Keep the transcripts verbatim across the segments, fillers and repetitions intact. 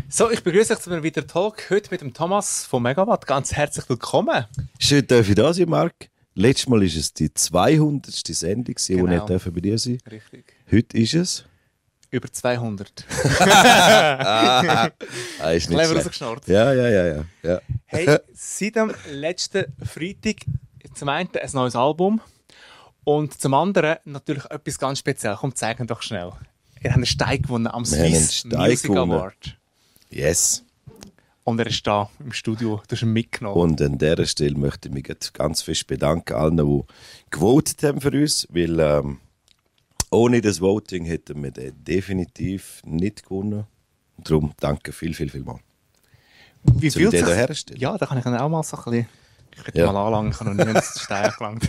So, ich begrüße euch zu einem weiteren Talk. Heute mit dem Thomas von Megawatt. Ganz herzlich willkommen. Schön, dass ich da sein, Marc. Letztes Mal war es die zweihundertste Sendung, Genau. die ich bei dir sein durfte. Richtig. Heute ist es? Über zweihundert. ah, ah, ist nicht Clever schlecht. rausgeschnurrt. Ja, ja, ja, ja. ja. Hey, seit dem letzten Freitag zum einen ein neues Album und zum anderen natürlich etwas ganz Spezielles. Komm, zeigen doch schnell. Ihr habt einen Stein gewonnen am Wir haben einen Swiss Stein Music gewonnen. Award. Yes. Und er ist da im Studio. Du hast ihn mitgenommen. Und an dieser Stelle möchte ich mich jetzt ganz fest bedanken allen, die gewotet haben für uns, weil ähm, ohne das Voting hätten wir den definitiv nicht gewonnen. Und darum danke viel, viel, viel mal. Wie Soll ich fühlt den sich... da herstellen? Ja, da kann ich ihn auch mal so ein bisschen... Ich könnte Ja. mal anlangen, ich habe noch nie ins Stein gelangt.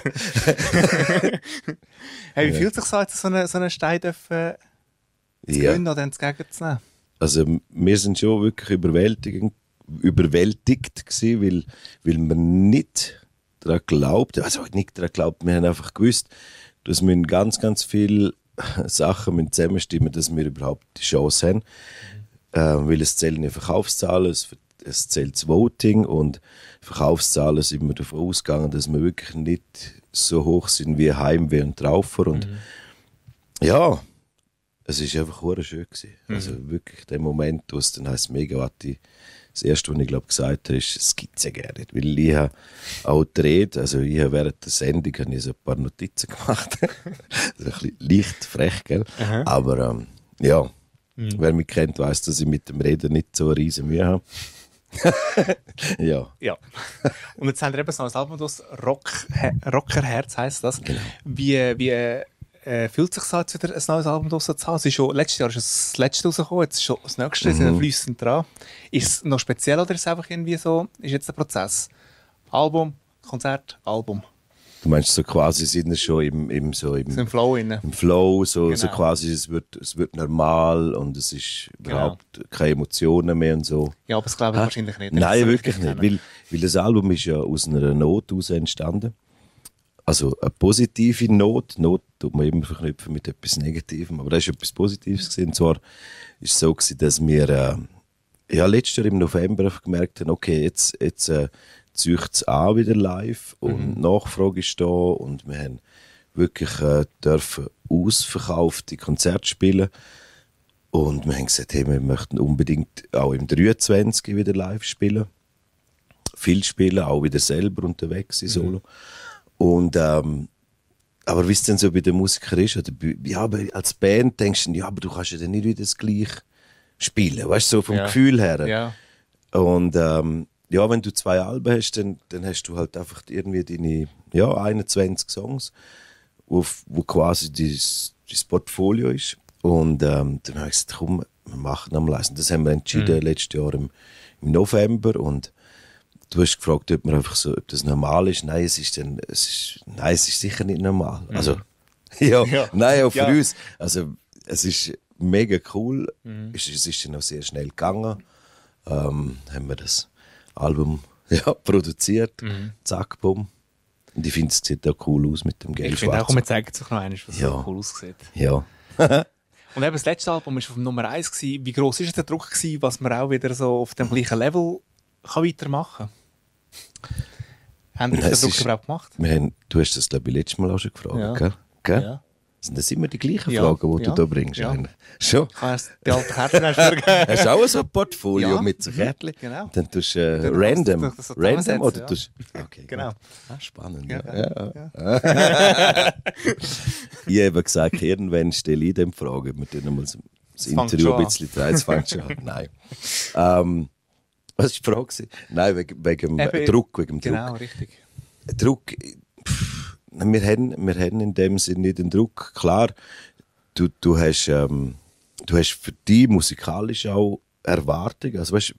Hey, wie Ja. fühlt sich so, jetzt so einen so einen Stein dürfen zu Ja. gewinnen oder entgegenzunehmen? Also wir sind schon wirklich überwältigend, überwältigt gewesen, weil, weil wir nicht daran glaubt, also nicht daran glaubt, wir haben einfach gewusst, dass wir ganz, ganz viele Sachen müssen zusammenstimmen, dass wir überhaupt die Chance haben. Mhm. Äh, weil es zählen die Verkaufszahlen, es, es zählt das Voting und Verkaufszahlen sind wir davon ausgegangen, dass wir wirklich nicht so hoch sind wie Heimweh und Traufer. Und Mhm. ja, es war einfach hure schön gewesen. Mhm. Also wirklich der Moment, wo es dann heisst Megawatt, die- das erste, was ich glaube gesagt habe, ist, es gibt es ja gar nicht. Weil ich habe auch gedreht, also ich habe während der Sendung habe ich so ein paar Notizen gemacht. Also ein bisschen leicht frech, gell? Aha. Aber ähm, ja, Mhm. wer mich kennt, weiss, dass ich mit dem Reden nicht so eine riesen Mühe habe. ja. Ja. Und jetzt haben wir eben so ein Album, das Rock, He- Rockerherz heisst das. Genau. Wie, wie äh, fühlt sich so jetzt wieder ein neues Album draus zu haben? Es ist schon, letztes Jahr ist das letzte rausgekommen, jetzt ist schon das nächste, Mhm. sind fließend dran. Ist es noch speziell oder ist es einfach irgendwie so, ist jetzt der Prozess? Album, Konzert, Album. Du meinst so quasi, sind wir schon im, im, so im, So im Flow rein. im Flow, so, so Genau. quasi, es wird, es wird normal und es ist überhaupt keine Emotionen mehr und so. Ja, aber das glaube ich Hä? wahrscheinlich nicht. Nein, Das wirklich richtig nicht. kennen. Weil, weil das Album ist ja aus einer Not heraus entstanden. Also eine positive Not. Not tut man immer verknüpfen mit etwas Negativem. Aber das war etwas Positives gewesen. Und zwar war es so gewesen, dass wir äh, ja, letztes Jahr im November einfach gemerkt haben, okay, jetzt, jetzt äh, zieht es an wieder live und Mhm. Nachfrage ist da und wir haben wirklich äh, dürfen ausverkaufte Konzerte spielen. Und wir haben gesagt, hey, wir möchten unbedingt auch im dreiundzwanzig wieder live spielen. Viel spielen, auch wieder selber unterwegs sein, solo. Und, ähm, aber wie es denn so bei den Musikern ist, oder bei, ja, aber als Band denkst du, ja, aber du kannst ja dann nicht wieder das Gleiche spielen, weißt du, so vom Ja. Gefühl her. Ja. Und ähm, ja, wenn du zwei Alben hast, dann, dann hast du halt einfach irgendwie deine ja, einundzwanzig Songs, wo, wo quasi dein, dein Portfolio ist. Und ähm, dann habe ich gesagt, komm, wir machen am leisen. Das haben wir entschieden Mhm. letztes Jahr im, im November. Und du hast gefragt, ob, man einfach so, ob das normal ist. Nein, es ist, dann, es ist, nein, es ist sicher nicht normal. Also, ja, Ja. nein, auch für Ja. uns. Also, es ist mega cool. Mhm. Es, es ist dann auch sehr schnell gegangen. Ähm, haben wir das Album ja, produziert. Mhm. Zack, bumm. Und ich finde, es sieht auch cool aus mit dem Ich finde auch, Gelb-Schwarz. wir zeigen sich noch einmal, was Ja. so cool aussieht. Ja. Und eben das letzte Album war auf dem Nummer eins. Gewesen. Wie gross war der Druck, gewesen, was man auch wieder so auf dem gleichen Level kann weitermachen kann? Haben Sie den Es Druck ist- überhaupt gemacht? Wir haben, du hast das, glaube ich, letztes Mal auch schon gefragt, Ja. gell? gell? Ja. Sind das immer die gleichen Ja, Fragen, die ja, du da bringst? ja. eigentlich? Schon? Ich kann erst die alten Kärtchen erst vergeben. Hast du auch so ein Portfolio Ja, mit so mhm, Kärtchen? genau. Dann tust du äh, Dann random. kannst du das so random zusammensetzen, oder ja. tust okay, Genau. gut. Ah, spannend. Ja, Ja. ja, Ja. Ich habe eben gesagt, irgendwann stelle ich dem Frage. Wir tun mal das Es fängt Interview schon ein bisschen drehen. Es fängt schon an. Nein. Ähm, was war die Frage? gewesen? Nein, wegen, wegen dem Eben, Druck. Wegen dem Genau, Druck. richtig. Druck, pff, wir, haben, wir haben in dem Sinne nicht den Druck. Klar, du, du, hast, ähm, du hast für dich musikalisch auch Erwartungen. Also weißt,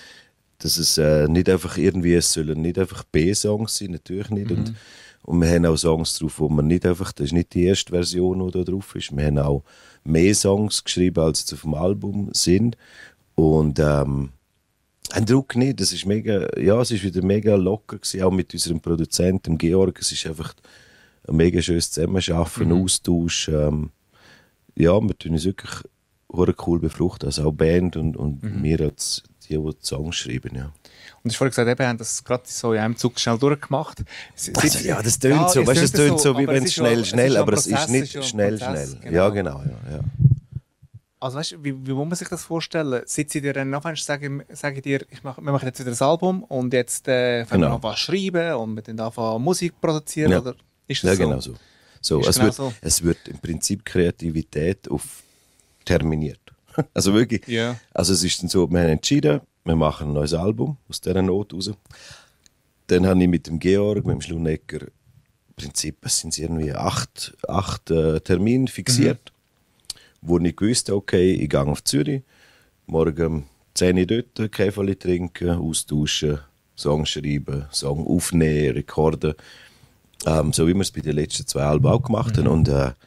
dass es äh, nicht einfach irgendwie, es sollen nicht einfach B-Songs sein, natürlich nicht. Mhm. Und, und wir haben auch Songs drauf, wo man nicht einfach, das ist nicht die erste Version, die da drauf ist. Wir haben auch mehr Songs geschrieben, als jetzt auf dem Album sind. Und ähm, ein Druck nicht, das ist mega, ja, es ist wieder mega locker gewesen, auch mit unserem Produzenten dem Georg. Es ist einfach ein mega schönes Zusammenarbeiten, Mhm. Austausch. Ähm, ja, wir tun uns wirklich hure cool befruchtet. Also auch Band und, und Mhm. wir als die, die die Songs schreiben, ja. Und ich vorhin gesagt, eben, haben das gerade so in einem Zug schnell durchgemacht. Sie- Also, sie- ja, das tönt so, es weißt du, es tönt so, wie aber wenn es ist ja- schnell, es schnell, ist ja aber ein es ist Prozess, nicht ja ein schnell, Prozess, schnell. Ja, genau. genau, ja, ja. Also weißt du, wie, wie muss man sich das vorstellen? Sitzt ihr dann nachher sagen, sagen dir, ich mach, wir machen jetzt wieder ein Album und jetzt äh, fangen Genau. wir an zu schreiben und wir dann anfangen Musik produzieren? Ja. Oder ist das Ja, so? genau so. so, Ist es, genau wird, so. es wird im Prinzip Kreativität auf terminiert. Also wirklich. Ja. Also es ist dann so, wir haben entschieden, wir machen ein neues Album aus dieser Not raus. Dann habe ich mit dem Georg, mit dem Schlunecker, im Prinzip es sind irgendwie acht, acht äh, Termine fixiert, wo ich gewusst habe, okay, ich gehe auf Zürich, morgen um zehn Uhr dort, Käferli trinken, austauschen, Song schreiben, Song aufnehmen, recorden. Ähm, so wie wir es bei den letzten zwei Alben auch gemacht haben. Und äh,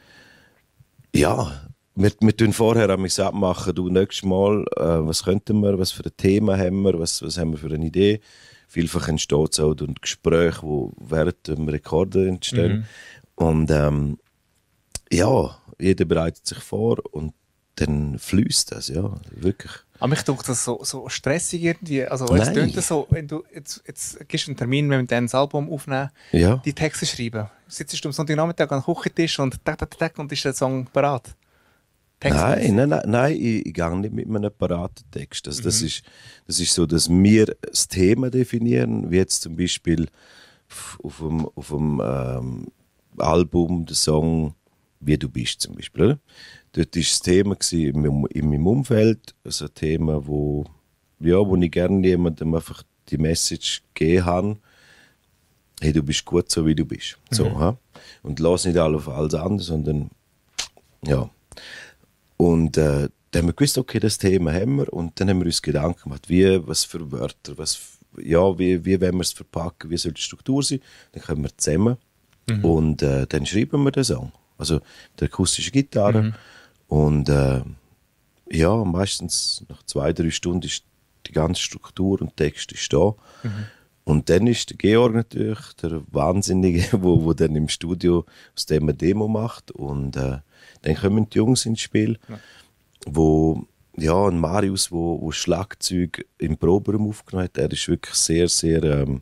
ja, wir, wir tun vorher an mich abmachen, du, nächstes Mal, äh, was könnten wir, was für ein Thema haben wir, was, was haben wir für eine Idee. Vielfach entsteht es auch durch Gespräche, die während dem Rekorden entstehen. Und ähm, ja, jeder bereitet sich vor und dann fließt das, ja, wirklich. Aber mich tut das so, so stressig irgendwie. Also es Nein. tönt so, wenn du jetzt, jetzt gibst du einen Termin, wenn wir dann das Album aufnehmen, Ja. die Texte schreiben. Sitzt du am Sonntagnachmittag am Küchentisch und tak, tak, tak, und ist der Song parat? Nein, nein, nein, nein, ich, ich gehe nicht mit einem paraten Text. Also das, ist, das ist so, dass wir das Thema definieren, wie jetzt zum Beispiel f- auf dem, auf dem ähm, Album, der Song «Wie du bist» zum Beispiel. Oder? Dort war das Thema gewesen, in, meinem- in meinem Umfeld, also ein Thema, wo, ja, wo ich gerne jemandem einfach die Message gegeben habe, hey, du bist gut so, wie du bist. So, ha? Und lass nicht alles auf alles an, sondern ja. Und äh, dann haben wir gewusst, okay, das Thema haben wir. Und dann haben wir uns Gedanken gemacht, wie, was für Wörter, was, f- ja, wie, wie wollen wir es verpacken, wie soll die Struktur sein. Dann kommen wir zusammen und äh, dann schreiben wir den Song. Also die akustische Gitarre. Und äh, ja, meistens nach zwei, drei Stunden ist die ganze Struktur und Text ist da. Und dann ist der Georg natürlich der Wahnsinnige, wo, wo dann im Studio aus dem eine Demo macht. Und äh, dann kommen die Jungs ins Spiel, Ja. wo ja, ein Marius, wo, wo Schlagzeug im Proberaum aufgenommen hat. Er ist wirklich sehr, sehr ähm,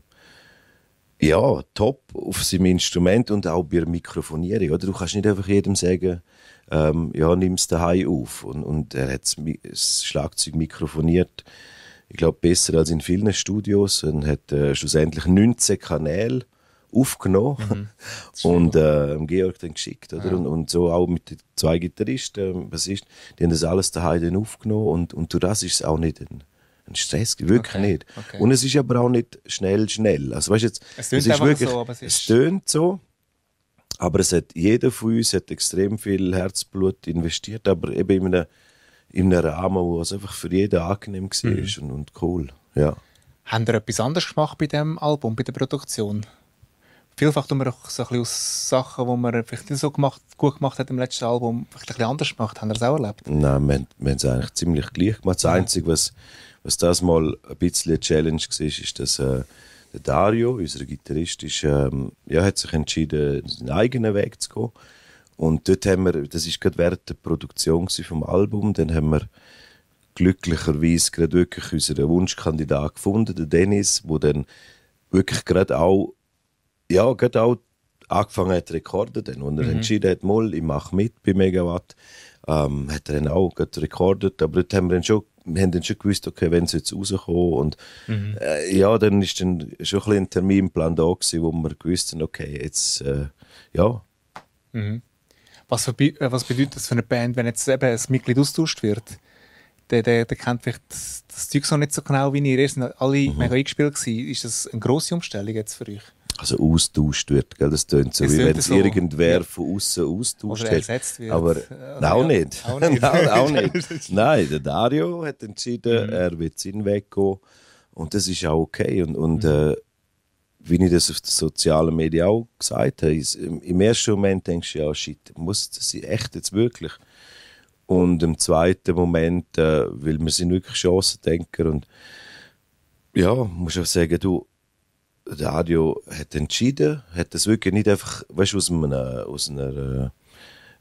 ja, top auf seinem Instrument und auch bei der Mikrofonierung. Oder? Du kannst nicht einfach jedem sagen, ähm, ja, nimm es daheim auf. Und, und er hat das Mi- das Schlagzeug mikrofoniert, ich glaube, besser als in vielen Studios, und hat äh, schlussendlich neunzehn Kanäle aufgenommen und äh, dem Georg dann geschickt. Oder? Und, und so auch mit den zwei Gitarristen, äh, was ist, die haben das alles daheim dann aufgenommen und, und durch das ist es auch nicht ein, ein Stress, wirklich Okay, nicht. okay. Und es ist aber auch nicht schnell, schnell. Also, weißt, jetzt, Es tönt ist einfach wirklich, so, aber es es ist- tönt so, aber es hat, jeder von uns hat extrem viel Herzblut investiert, aber eben in einem, in einem Rahmen, wo es einfach für jeden angenehm war Mhm. und, und cool. Ja. Haben ihr etwas anderes gemacht bei dem Album, bei der Produktion? Vielfach tun wir auch so ein bisschen aus Sachen, die man vielleicht nicht so gemacht, gut gemacht hat im letzten Album, vielleicht ein bisschen anders gemacht. Haben ihr das auch erlebt? Nein, wir, haben- wir haben es eigentlich ziemlich gleich gemacht. Das Einzige, was, was das mal ein bisschen eine Challenge war, ist, dass äh, der Dario, unser Gitarrist, ist, ähm, ja, hat sich entschieden, seinen eigenen Weg zu gehen. Und dort haben wir, das war gerade während der Produktion vom Album, dann haben wir glücklicherweise gerade wirklich unseren Wunschkandidat gefunden, den Dennis, der dann wirklich gerade auch, ja, gerade auch angefangen hat zu rekorden. Dann. Und er entschieden hat, mal, ich mache mit bei Megawatt, ähm, hat er dann auch gerade rekordet. Aber dort haben wir dann schon, wir haben dann schon gewusst, okay, wenn sie jetzt rauskommen. Und äh, ja, dann ist dann schon ein, bisschen ein Terminplan da gewesen, wo wir gewusst haben, okay, jetzt, äh, ja. Was, für, äh, was bedeutet das für eine Band, wenn jetzt eben ein Mitglied austauscht wird? Der, der, der kennt vielleicht das, das Zeug noch nicht so genau wie ihr. Ihr sind alle mega eingespielt gewesen. Ist das eine grosse Umstellung jetzt für euch? Also austauscht wird, gell? Das tönt so, Es wie tönt wenn es so, irgendwer ja. von außen austauscht Oder hat. ersetzt wird. Aber Äh, nein, auch, ja, nicht. auch nicht. Nein, auch nicht. Nein, der Dario hat entschieden, er wird seinen Weg gehen. Und das ist auch okay. Und, und äh, wie ich das auf den sozialen Medien auch gesagt habe, ist, im, im ersten Moment denkst du, ja, shit, muss das sein? Echt jetzt wirklich? Und im zweiten Moment, äh, weil wir sind wirklich Chancendenker und ja, muss auch sagen, du, der Adio hat entschieden, hat das wirklich nicht einfach, weißt du, aus einer, aus einer, äh,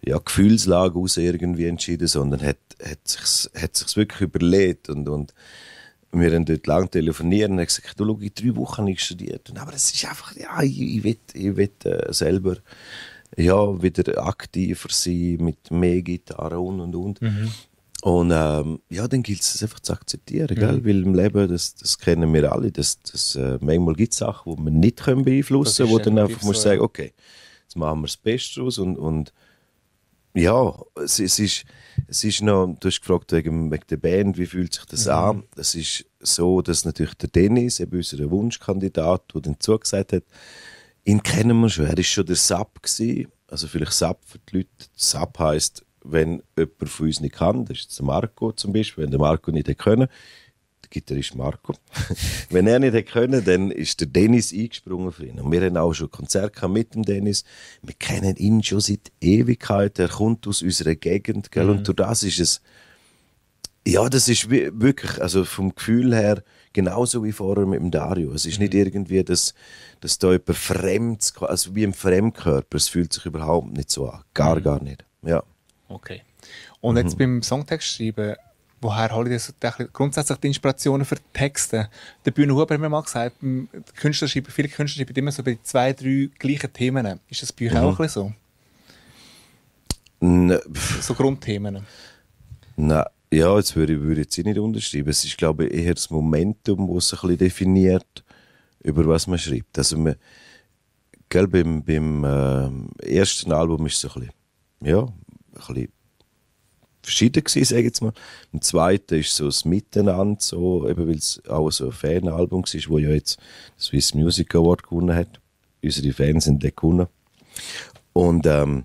ja, Gefühlslage aus irgendwie entschieden, sondern hat, hat sich's, hat sich's wirklich überlegt und, und wir haben dort lange telefoniert und er hat gesagt, du, schau, in drei Wochen habe ich studiert. Aber es ist einfach, ja, ich, ich will, ich will äh, selber ja, wieder aktiver sein mit mehr Gitarre und und und. Mhm. Und ähm, ja, dann gilt es einfach zu akzeptieren, mhm. gell? Weil im Leben, das, das kennen wir alle, das, das, äh, manchmal gibt es Sachen, die wir nicht können beeinflussen können, wo dann einfach so, musst ja. sagen, okay, jetzt machen wir das Beste aus und, und ja, es, es, ist, es ist noch, du hast gefragt wegen, wegen der Band, wie fühlt sich das mhm. an? Es ist so, dass natürlich der Dennis, eben unser Wunschkandidat, der dann zugesagt hat, ihn kennen wir schon, er war schon der Sub gewesen. Also vielleicht Sub für die Leute. Sub heisst, wenn jemand von uns nicht kann, das ist jetzt der Marco zum Beispiel, wenn der Marco nicht hätte können, der Gitarrist Marco, wenn er nicht hätte können, dann ist der Dennis eingesprungen für ihn. Und wir haben auch schon Konzerte mit dem Dennis. Wir kennen ihn schon seit Ewigkeit. Er kommt aus unserer Gegend, gell? Mhm. Und durch das ist es, ja, das ist wirklich, also vom Gefühl her, genauso wie vorher mit dem Dario. Es ist mhm. nicht irgendwie, dass, dass da jemand Fremdes, also wie ein Fremdkörper, es fühlt sich überhaupt nicht so an. Gar, mhm. gar nicht. Ja. Okay. Und mhm. jetzt beim Songtext schreiben, woher hole ich das grundsätzlich die Inspirationen für die Texte? Der Bühne Huber hat mir mal gesagt, Künstler schreiben, viele Künstler schreiben immer so bei zwei, drei gleichen Themen. Ist das bei euch mhm. auch ein bisschen so? Ne. So Grundthemen? Nein. Ja, jetzt würde ich, würde ich jetzt nicht unterschreiben. Es ist, glaube ich, eher das Momentum, das es ein bisschen definiert, über was man schreibt. Also man, gell, beim, beim äh, ersten Album ist es so ein bisschen, ja, ein bisschen verschieden gewesen, sage ich jetzt mal. Im zweiten ist so das Miteinander, so, eben weil es auch so ein Fanalbum war, wo ja jetzt das Swiss Music Award gewonnen hat. Unsere Fans sind dort gewonnen. Und, ähm,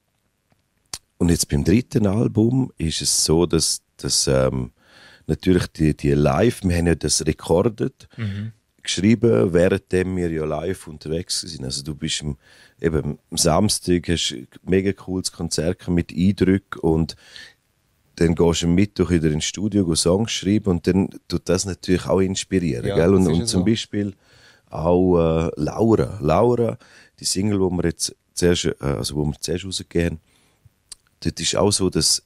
und jetzt beim dritten Album ist es so, dass, dass ähm, natürlich die, die Live, wir haben ja das recorded, mhm. geschrieben, währenddem wir ja live unterwegs sind. Also du bist am, eben am Samstag, hast ein mega cooles Konzert mit Eindrücken und dann gehst du am Mittwoch wieder ins Studio Songs schreiben und dann tut das natürlich auch inspirieren. Ja, gell? Und, und zum so. Beispiel auch äh, Laura. Laura, die Single, die wir jetzt zuerst, äh, also wo wir zuerst rausgehen, dort ist auch so, dass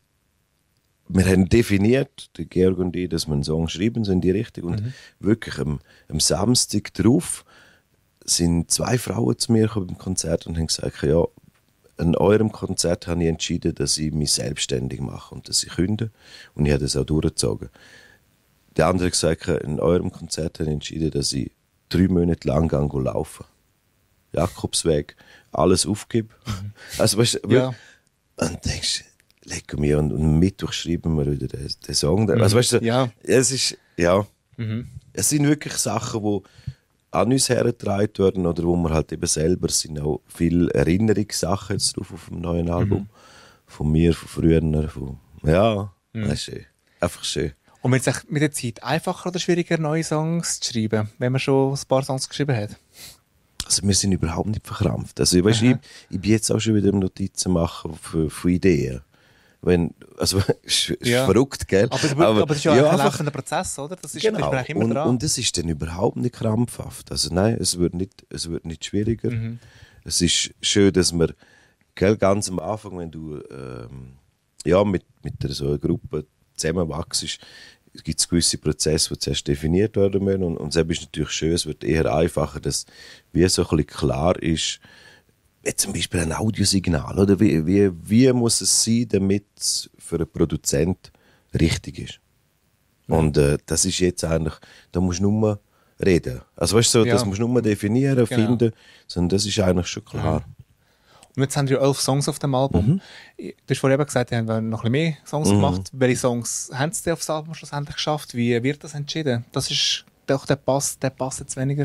wir haben definiert, der Georg und ich, dass wir einen Song schreiben, so in die Richtung. Und mhm. wirklich am, am Samstag drauf sind zwei Frauen zu mir gekommen beim Konzert und haben gesagt, ja, an eurem Konzert habe ich entschieden, dass ich mich selbstständig mache und dass ich kündige. Und ich habe das auch durchgezogen. Der andere hat gesagt, an eurem Konzert habe ich entschieden, dass ich drei Monate lang gehe laufen. Jakobsweg, alles aufgebe. Mhm. Also, weißt du, ja. Und denkst, leck mir, und, und am Mittwoch schreiben wir wieder den, den Song. Mhm. Also, weißt du, ja. Es ist, ja, mhm. es sind wirklich Sachen, die an uns hergetragen werden oder wo wir halt eben selber, es sind auch viele Erinnerungssachen jetzt drauf auf dem neuen Album. Mhm. Von mir, von früher, von, ja, mhm. das ist schön. Einfach schön. Und wird es mit der Zeit einfacher oder schwieriger, neue Songs zu schreiben, wenn man schon ein paar Songs geschrieben hat? Also wir sind überhaupt nicht verkrampft. Also weißt, ich, ich bin jetzt auch schon wieder Notizen machen für, für Ideen. Wenn, also ist, ist ja. verrückt, gell? Aber, aber, aber das ist ja, ja ein laufender Prozess, oder? Das ist genau. immer und, dran. Und es ist dann überhaupt nicht krampfhaft. Also nein, es wird nicht, es wird nicht schwieriger. Mhm. Es ist schön, dass man, gell, ganz am Anfang, wenn du ähm, ja, mit, mit einer, so einer Gruppe zusammenwachst, gibt es gewisse Prozesse, die zuerst definiert werden müssen. Und, und das ist natürlich schön, es wird eher einfacher, dass wie so ein bisschen klar ist, wie zum Beispiel ein Audiosignal, oder wie, wie, wie muss es sein, damit es für einen Produzent richtig ist. Mhm. Und äh, das ist jetzt eigentlich, da musst du nur reden. Also weißt du, so, ja. das musst du nur definieren, genau. finden, sondern das ist eigentlich schon klar. Mhm. Und jetzt haben wir elf Songs auf dem Album. Mhm. Du hast vorhin eben gesagt, ihr habt noch ein bisschen mehr Songs mhm. gemacht. Welche Songs haben sie auf das Album schlussendlich geschafft? Wie wird das entschieden? Das ist doch der Pass, der Pass jetzt weniger.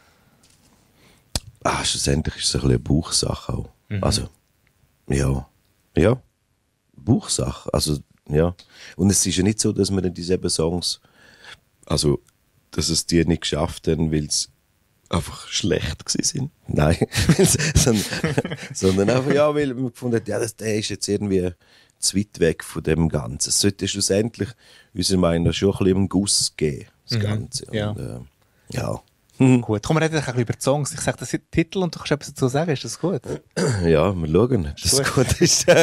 Ah, schlussendlich ist es ein bisschen eine Bauchsache auch. Mhm. Also, ja. Ja, Bauchsache. Also, ja. Und es ist ja nicht so, dass wir diese sieben Songs, also, dass es die nicht geschafft haben, weil es einfach schlecht gewesen sind. Nein. sondern, sondern einfach, ja, weil wir gefunden haben, ja, das, der ist jetzt irgendwie zu weit weg von dem Ganzen. Es sollte schlussendlich, unserer Meinung nach, schon ein bisschen einen Guss geben, das Ganze. Mhm. Ja. Und, äh, ja. Gut, komm, wir reden ein bisschen über die Songs. Ich sage den Titel und du kannst etwas dazu sagen. Ist das gut? Ja, wir schauen, ob das gut ist.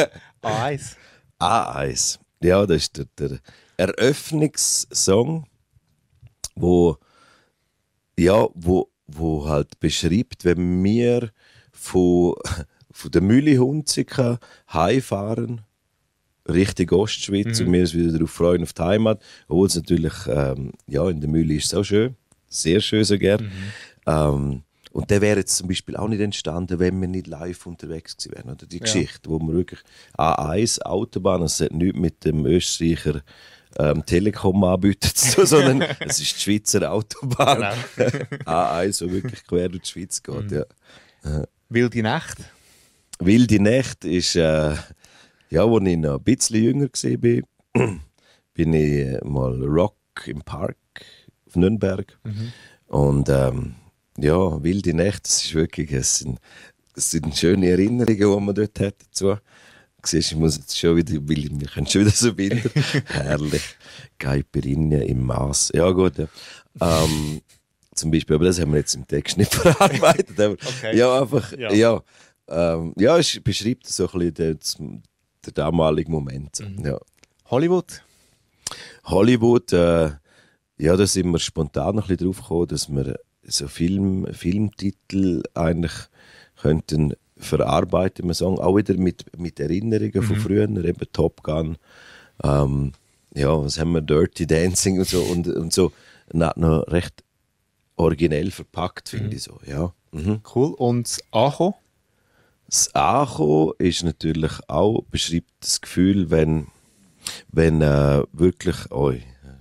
A eins. A eins. Ja, das ist der, der Eröffnungssong, wo, ja, wo, wo halt beschreibt, wenn wir von, von der Mühlihunzika heimfahren, Richtung Ostschweiz, mhm. und wir uns wieder darauf freuen, auf die Heimat. Obwohl es natürlich, ähm, ja, in der Mühle ist es auch schön, sehr schön sogar. Mhm. Ähm, und der wäre jetzt zum Beispiel auch nicht entstanden, wenn wir nicht live unterwegs gewesen wären. Oder die ja. Geschichte, wo wir wirklich A eins Autobahn, das hat nichts mit dem Österreicher ähm, Telekom-Anbieter zu tun, sondern es ist die Schweizer Autobahn. Genau. A eins, wo wirklich quer durch die Schweiz geht. Mhm. Ja. Wilde Nacht? Wilde Nacht ist, äh, ja, als ich noch ein bisschen jünger war, bin ich mal Rock im Park auf Nürnberg. Mhm. Und ähm, ja, wilde Nächte, das ist wirklich, es sind, es sind schöne Erinnerungen, die man dort hat dazu. Siehst, ich muss jetzt schon wieder, weil wir können schon wieder so Bilder. Herrlich. Caipirinha im Maß. Ja, gut. Ja. Ähm, zum Beispiel, aber das haben wir jetzt im Text nicht verarbeitet. Aber okay. Ja, einfach, ja. Ja, ähm, ja, es beschreibt so ein bisschen den, den damaligen Moment. Mhm. Ja. Hollywood? Hollywood, äh, ja, da sind wir spontan ein bisschen drauf gekommen, dass wir so Film, Filmtitel eigentlich könnten verarbeiten, man sagen, auch wieder mit, mit Erinnerungen mhm. von früher, eben Top Gun, ähm, ja, was haben wir, Dirty Dancing und so, und, und so, noch, noch recht originell verpackt, finde mhm. ich so, ja. Mhm. Cool, und das Acho? Das Acho ist natürlich auch, beschreibt das Gefühl, wenn, wenn äh, wirklich, oi,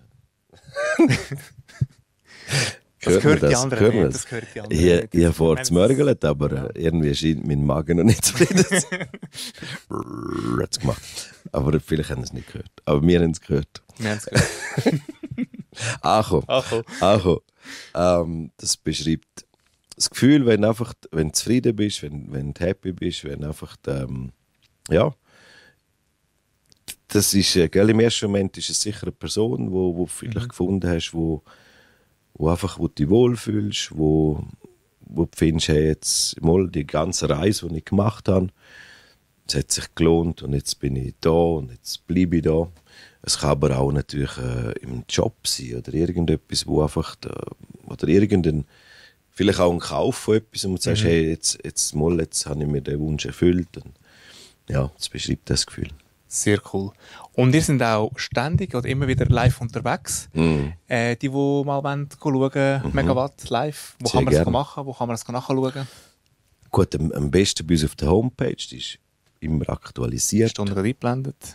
Das gehört, das? Die anderen Hört nicht. Das gehört die anderen ich, nicht. Ich habe vorher gemörgelt, aber ja. irgendwie scheint mein Magen noch nicht zufrieden zu sein. Hat's gemacht. Aber vielleicht haben sie es nicht gehört. Aber wir haben es gehört. Wir haben es gehört. Acho. Acho. Acho. Ähm, das beschreibt das Gefühl, wenn, einfach, wenn du zufrieden bist, wenn, wenn du happy bist, wenn einfach, ähm, ja, das ist, gell, im ersten Moment ist es sicher eine Person, wo, wo du vielleicht mhm. gefunden hast, wo wo einfach, wo du dich wohlfühlst, wo, wo du findest, hey, jetzt mal die ganze Reise, die ich gemacht habe, es hat sich gelohnt und jetzt bin ich da und jetzt bleibe ich da. Es kann aber auch natürlich äh, im Job sein oder irgendetwas, wo einfach, da, oder irgendein, vielleicht auch ein Kauf von etwas und du sagst, mhm. hey, jetzt, jetzt mal, jetzt habe ich mir den Wunsch erfüllt. Und, ja, das beschreibt das Gefühl. Sehr cool. Und ihr sind auch ständig oder immer wieder live unterwegs. Mm. Äh, die, die mal wollen, schauen wollen, mhm. Megawatt live, wo Sehr kann man das machen? Wo kann man das nachschauen? Gut, am, am besten bei uns auf der Homepage, die ist immer aktualisiert. Stunde eingeblendet.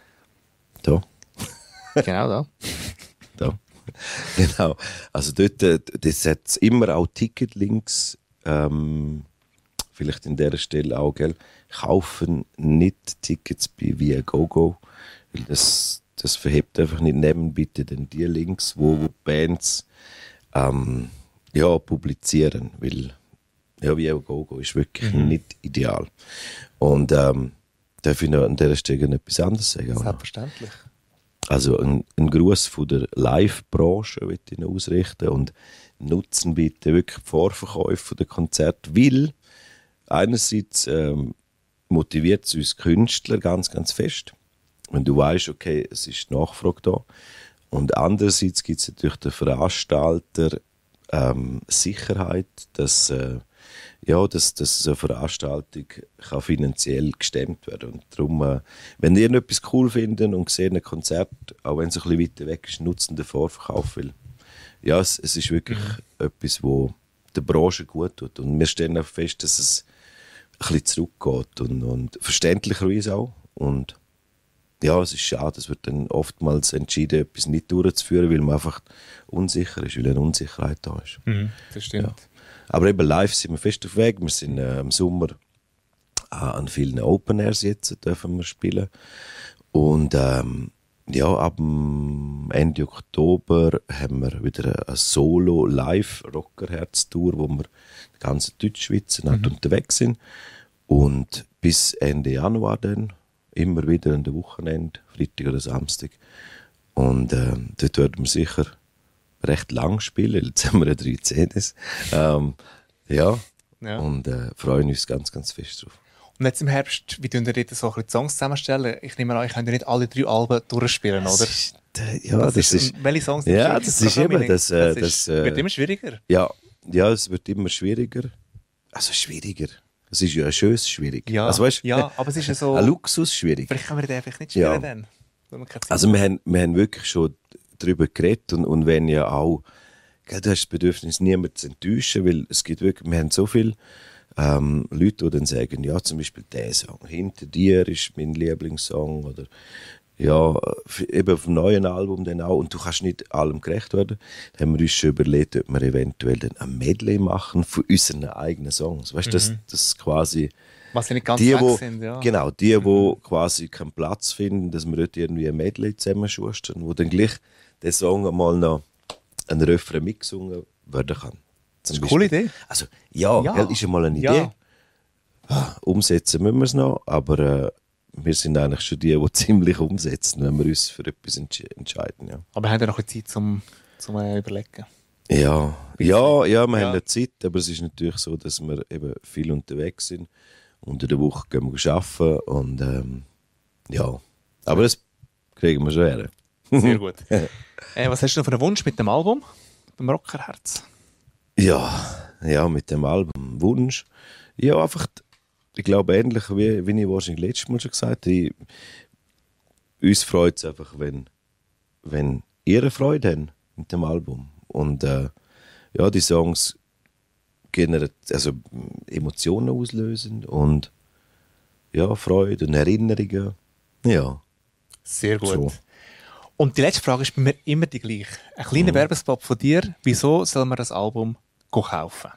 Da. Genau da. Da. Genau. Also dort, das hat immer auch Ticketlinks. Ähm, vielleicht in dieser Stelle auch, gell? Kaufen nicht Tickets bei Viagogo, weil das, das verhebt einfach nicht. Nehmen bitte dann die Links, wo, wo Bands ähm, ja, publizieren, weil ja, Viagogo ist wirklich mhm. nicht ideal. Und ähm, darf ich noch an dieser Stelle etwas anderes sagen? Selbstverständlich. Also ein, ein Gruß von der Live-Branche möchte ich noch ausrichten und nutzen bitte wirklich die Vorverkäufe der Konzerte, weil einerseits ähm, motiviert es uns Künstler ganz, ganz fest, wenn du weißt, okay, es ist Nachfrage da. Und andererseits gibt es natürlich den Veranstalter ähm, Sicherheit, dass, äh, ja, dass, dass so eine Veranstaltung kann finanziell gestemmt werden. Und darum, äh, wenn ihr etwas cool findet und seht ein Konzert, auch wenn es ein bisschen weiter weg ist, nutzen den Vorverkauf. Weil, ja, es, es ist wirklich mhm. etwas, wo der Branche gut tut. Und wir stellen auch fest, dass es ein bisschen zurückgeht und, und verständlicherweise auch. Und ja, es ist schade, es wird dann oftmals entschieden, etwas nicht durchzuführen, weil man einfach unsicher ist, weil eine Unsicherheit da ist. Mhm, das stimmt. Ja. Aber eben live sind wir fest auf Weg. Wir sind äh, im Sommer äh, an vielen Open Airs jetzt, dürfen wir spielen. Und ähm, ja, ab Ende Oktober haben wir wieder eine Solo-Live-Rockerherz-Tour, wo wir die ganze Deutschschweiz mhm. unterwegs sind. Und bis Ende Januar dann, immer wieder an den Wochenende, Freitag oder Samstag. Und äh, dort werden wir sicher recht lang spielen. Jetzt haben wir drei C Ds. Ähm, ja, ja, und äh, freuen uns ganz, ganz fest drauf. Und jetzt im Herbst, wie tun ihr dort so ein bisschen die Songs zusammenstellen? Ich nehme an, ich könnte nicht alle drei Alben durchspielen, Das oder? ist, äh, ja, das, das ist, ist, welche Songs ja, sind das ist immer, das, äh, das, das, ist, äh, wird immer schwieriger. ja, ja, es wird immer schwieriger. Also schwieriger. Es ist ja ein schönes schwierig. Ja, also, weißt, ja, aber es ist ja so... ein Luxus schwierig. Vielleicht können wir den einfach nicht spielen Ja. dann. Weil wir keine Zeit Also wir haben, wir haben wirklich schon darüber geredet und, und wenn ja auch, gell, du hast das Bedürfnis, niemanden zu enttäuschen, weil es gibt wirklich, wir haben so viele ähm, Leute, die dann sagen, ja, zum Beispiel der Song «Hinter dir» ist mein Lieblingssong oder ja, f- eben auf dem neuen Album dann auch und du kannst nicht allem gerecht werden. Da haben wir uns schon überlegt, ob wir eventuell dann ein Medley machen von unseren eigenen Songs. Weißt du, dass das quasi was ja nicht ganz die, weg wo, sind, ja. genau, die, die quasi keinen Platz finden, dass wir dort irgendwie ein Medley zusammenschustern, wo dann gleich der Song einmal noch ein Refrain mitgesungen werden kann. Das ist eine coole Idee. Also, ja, Ja. Gell, ist ja mal eine Ja. Idee. Ah, Umsetzen müssen wir es noch, aber äh, wir sind eigentlich schon die, die ziemlich umsetzen, wenn wir uns für etwas entsch entscheiden. Ja. Aber wir haben ja noch ein bisschen Zeit zum, zum äh, Überlegen. Ja, ja, ja, wir Ja. haben ja Zeit, aber es ist natürlich so, dass wir eben viel unterwegs sind. Unter der Woche gehen wir arbeiten und ähm, ja, aber das kriegen wir schon her. Sehr gut. äh, was hast du noch für einen Wunsch mit dem Album? Dem Rockerherz? Ja, ja, mit dem Album Wunsch. Ja, einfach, ich glaube, ähnlich wie, wie ich wahrscheinlich letztes Mal schon gesagt habe, ich, uns freut es einfach, wenn, wenn ihr Freude habt mit dem Album. Und äh, ja, die Songs generieren, also Emotionen auslösen und ja, Freude und Erinnerungen. Ja, Sehr gut. So. Und die letzte Frage ist bei mir immer die gleiche. Ein kleiner Werbespot von dir. Wieso soll man das Album kaufen?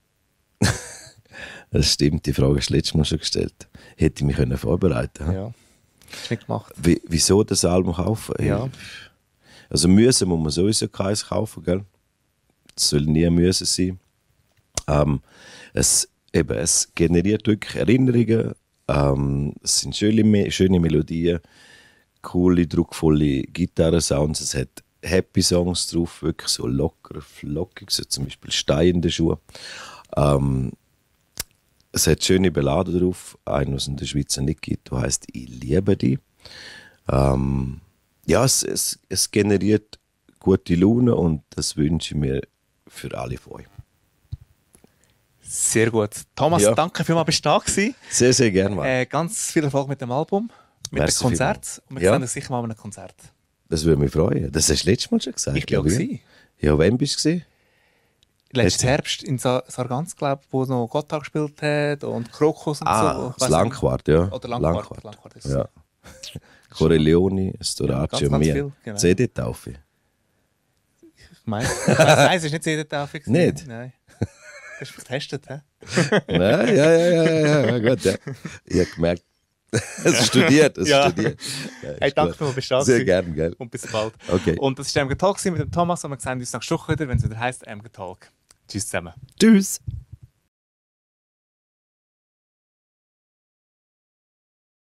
das stimmt, die Frage hast du letztes Mal schon gestellt. Hätte ich mich können vorbereiten können. Ja. Hast du nicht gemacht? Wie, wieso das Album kaufen? Ja. Also müssen muss man sowieso keins kaufen, gell? Das soll nie müssen sein. Ähm, es, eben, es generiert wirklich Erinnerungen. Ähm, es sind schöne, Me- schöne Melodien, coole, druckvolle Gitarrensounds. Es hat Happy Songs drauf, wirklich so locker, flockig, so zum Beispiel Stein in den Schuhen. Ähm, es hat schöne Balladen drauf, einen, was es in der Schweiz nicht gibt, der heisst «Ich liebe dich». Ähm, ja, es, es, es generiert gute Laune und das wünsche ich mir für alle von euch. Sehr gut. Thomas, Ja. danke vielmals, bist du da gewesen. Sehr, sehr gerne, Mann. Äh, ganz viel Erfolg mit dem Album, mit Merci dem Konzert. vielmals. Und wir Ja. sehen uns sicher mal an einem Konzert. Das würde mich freuen. Das hast du letztes Mal schon gesagt. Ich bin auch glaube gewesen. Ja, wann bist du gewesen? Letzten Letzte- Herbst in Sa Sargans, glaube ich, wo noch Gotthard gespielt hat und Krokus und Ah, so. Ich das weiss Langquart, ja. nicht. Oder Langquart. Langquart ist es. Ja. Corleone, Ja, Storaccio, ganz, ganz mir. viel, genau. C D-Taufe. Ich meine, nein, es ist nicht C D-Taufe. gewesen. Nicht? Nein. Das ist getestet, hä? Nein, ja, ja, ja, ja, ja, gut, ja. Ich habe gemerkt, es ist studiert, es Ja. ist studiert. Ja, ist Hey, danke gut. vielmals, bist du da Sehr gewesen. gerne, gell. Und bis bald. Okay. Und das war der M G Talk mit dem Thomas und wir sehen uns nächste Woche wieder, wenn es wieder heisst M G Talk. Tschüss zusammen. Tschüss.